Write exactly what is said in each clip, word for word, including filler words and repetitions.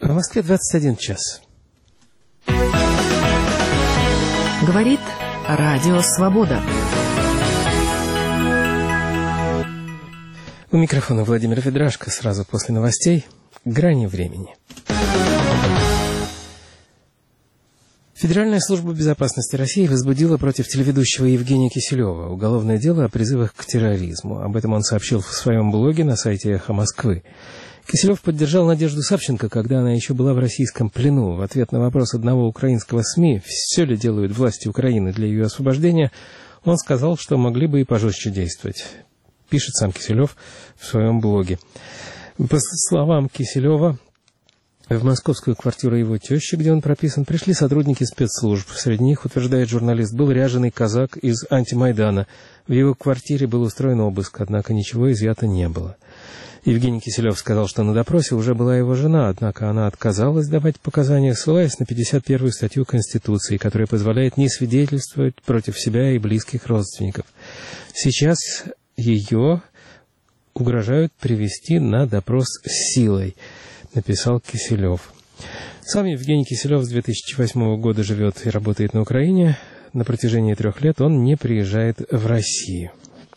В Москве двадцать один час. Говорит Радио Свобода. У микрофона Владимир Ведрашко. Сразу после новостей «Грани времени». Федеральная служба безопасности России возбудила против телеведущего Евгения Киселева уголовное дело о призывах к терроризму. Об этом он сообщил в своем блоге на сайте «Эхо Москвы». Киселев поддержал Надежду Савченко, когда она еще была в российском плену. В ответ на вопрос одного украинского СМИ, все ли делают власти Украины для ее освобождения, он сказал, что могли бы и пожестче действовать. Пишет сам Киселев в своем блоге. По словам Киселева, в московскую квартиру его тещи, где он прописан, пришли сотрудники спецслужб. Среди них, утверждает журналист, был ряженый казак из антимайдана. В его квартире был устроен обыск, однако ничего изъято не было. Евгений Киселев сказал, что на допросе уже была его жена, однако она отказалась давать показания, ссылаясь на пятьдесят первую статью Конституции, которая позволяет не свидетельствовать против себя и близких родственников. Сейчас ее угрожают привести на допрос силой, написал Киселев. Сам Евгений Киселев с две тысячи восьмого года живет и работает на Украине. На протяжении трех лет он не приезжает в Россию.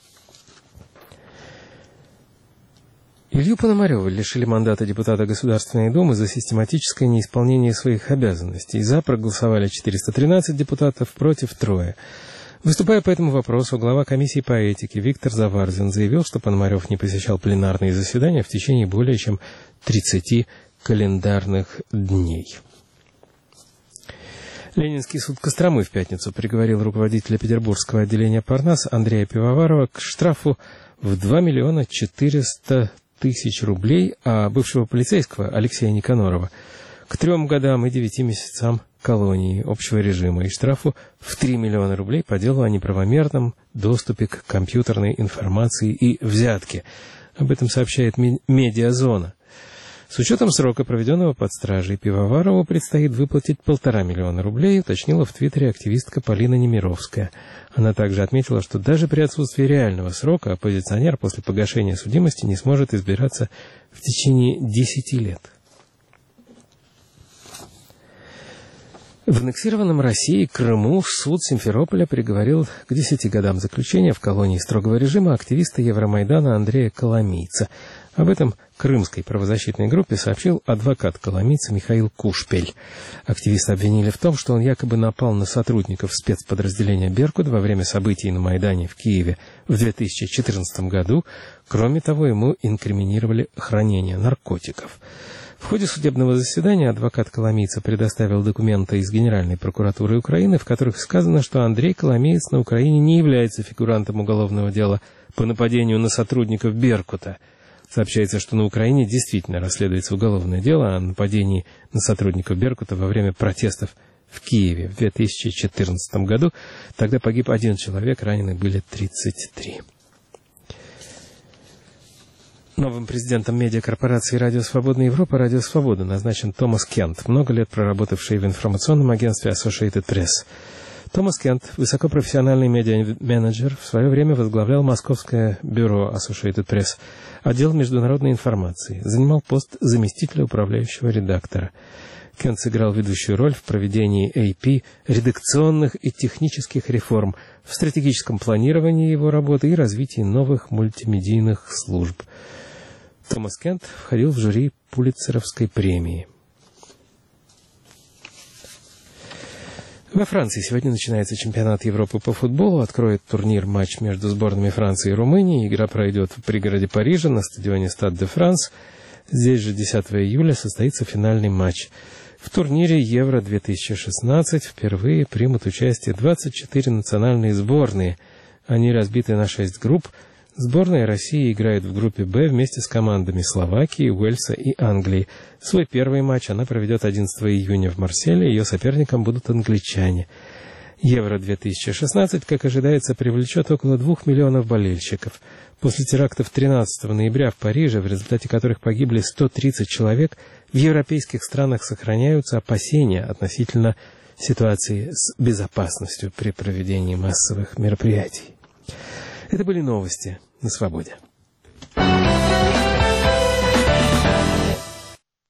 Илью Пономарева лишили мандата депутата Государственной Думы за систематическое неисполнение своих обязанностей. За проголосовали четыреста тринадцать депутатов, против трое. Выступая по этому вопросу, глава комиссии по этике Виктор Заварзин заявил, что Пономарев не посещал пленарные заседания в течение более чем тридцати календарных дней. Ленинский суд Костромы в пятницу приговорил руководителя петербургского отделения Парнас Андрея Пивоварова к штрафу в два миллиона четыреста тысяч рублей, а бывшего полицейского Алексея Никанорова к трем годам и девяти месяцам колонии общего режима и штрафу в три миллиона рублей по делу о неправомерном доступе к компьютерной информации и взятке. Об этом сообщает Медиазона. С учетом срока, проведенного под стражей, Пивоварову предстоит выплатить полтора миллиона рублей, уточнила в Твиттере активистка Полина Немировская. Она также отметила, что даже при отсутствии реального срока оппозиционер после погашения судимости не сможет избираться в течение десяти лет. В аннексированном Россией Крыму суд Симферополя приговорил к десяти годам заключения в колонии строгого режима активиста Евромайдана Андрея Коломийца. Об этом крымской правозащитной группе сообщил адвокат Коломийца Михаил Кушпель. Активиста обвинили в том, что он якобы напал на сотрудников спецподразделения «Беркут» во время событий на Майдане в Киеве в две тысячи четырнадцатом году. Кроме того, ему инкриминировали хранение наркотиков. В ходе судебного заседания адвокат Коломийца предоставил документы из Генеральной прокуратуры Украины, в которых сказано, что Андрей Коломиец на Украине не является фигурантом уголовного дела по нападению на сотрудников «Беркута». Сообщается, что на Украине действительно расследуется уголовное дело о нападении на сотрудников «Беркута» во время протестов в Киеве в две тысячи четырнадцатом году. Тогда погиб один человек, ранены были тридцать три. Новым президентом медиакорпорации «Радио Свободная Европа» «Радио Свобода» назначен Томас Кент, много лет проработавший в информационном агентстве Associated Press. Томас Кент, высокопрофессиональный медиа-менеджер, в свое время возглавлял московское бюро Associated Press, отдел международной информации, занимал пост заместителя управляющего редактора. Кент сыграл ведущую роль в проведении эй пи редакционных и технических реформ, в стратегическом планировании его работы и развитии новых мультимедийных служб. Томас Кент входил в жюри Пулитцеровской премии. Во Франции сегодня начинается чемпионат Европы по футболу. Откроет турнир матч между сборными Франции и Румынии. Игра пройдет в пригороде Парижа на стадионе Стад де Франс. Здесь же десятого июля состоится финальный матч. В турнире Евро две тысячи шестнадцать впервые примут участие двадцать четыре национальные сборные. Они разбиты на шесть групп. Сборная России играет в группе «Б» вместе с командами Словакии, Уэльса и Англии. Свой первый матч она проведет одиннадцатого июня в Марселе, ее соперником будут англичане. Евро две тысячи шестнадцать, как ожидается, привлечет около двух миллионов болельщиков. После терактов тринадцатого ноября в Париже, в результате которых погибли сто тридцать человек, в европейских странах сохраняются опасения относительно ситуации с безопасностью при проведении массовых мероприятий. Это были новости на Свободе.